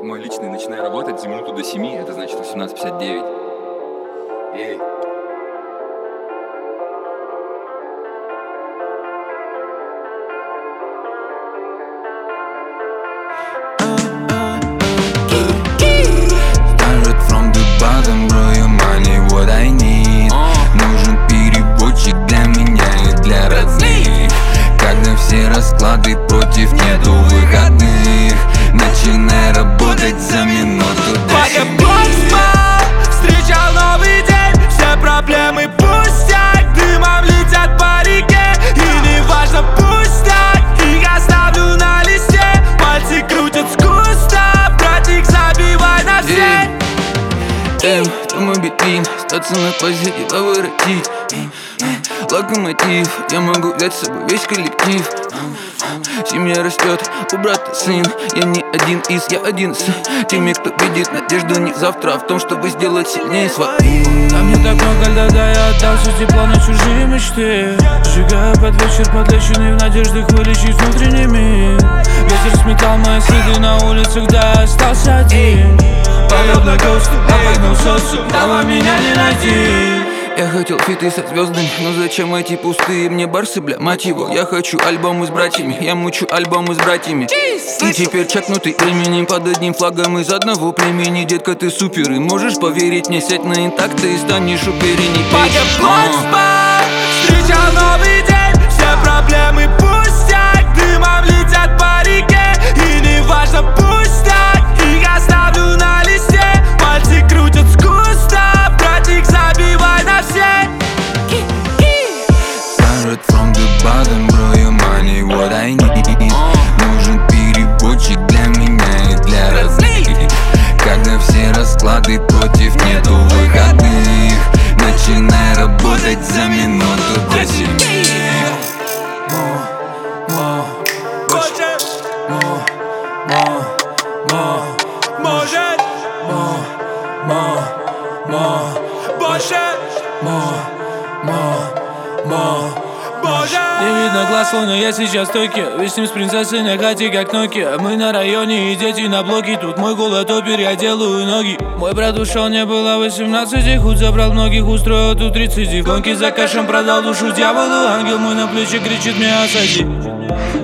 Мой личный начинаю работать за минуту до 7, это значит 18:59. Эй. Started from the bottom, bro, your money what I need. Нужен переводчик для меня и для родных. Когда все расклады против, нету выходных. Начинай работать за минуту до 7. Встречал новый день, все проблемы пустяк. Дымом летят по реке, и не важно пустяк. Их оставлю на листе, пальцы крутят с куста. Братик, забивай на все. Это мой битвин, остаться на позе, дела воротить. Локомотив, я могу взять с собой весь коллектив. Семья растет, у брата сын. Я не один из, я один из теми, кто видит надежду не завтра, а в том, чтобы сделать сильнее своих. А мне так много льда, да я отдал все тепло на чужие мечты. Сжигаю под вечер подлеченный в надеждах вылечить внутренний мир. Ветер сметал мои следы на улицах, да я остался один. Подобно госту, обогнул социум, дома меня не найти. Я хотел фиты со звездами, но зачем эти пустые мне барсы, бля, мать его. Я хочу альбомы с братьями, я мучу альбомы с братьями. И теперь чекнутый временем под одним флагом из одного племени. Детка, ты супер, и можешь поверить мне, сядь на интакт, ты станешь уперенней. Встречал новый день, все проблемы пустяк. Дымом летят по реке, и не важно пустяк. Их оставлю на листе, пальцы крутят с куста. Братик, забивай на все. Started from the bottom, bro, your money what I need. Нужен переводчик для меня и для родных. Когда все расклады против, нету выходных. Начинай работать за минуту до 7. Не видно глаз, словно я сейчас в Токио. Висим с принцессой на хате, как Nokia. Мы на районе и дети на блоке. Тут мой голод опер, я делаю ноги. Мой брат ушел, мне было 18. Худ забрал многих, устроил тут 30. Гонки за кэшем, продал душу дьяволу. Ангел мой на плече кричит мне: осади.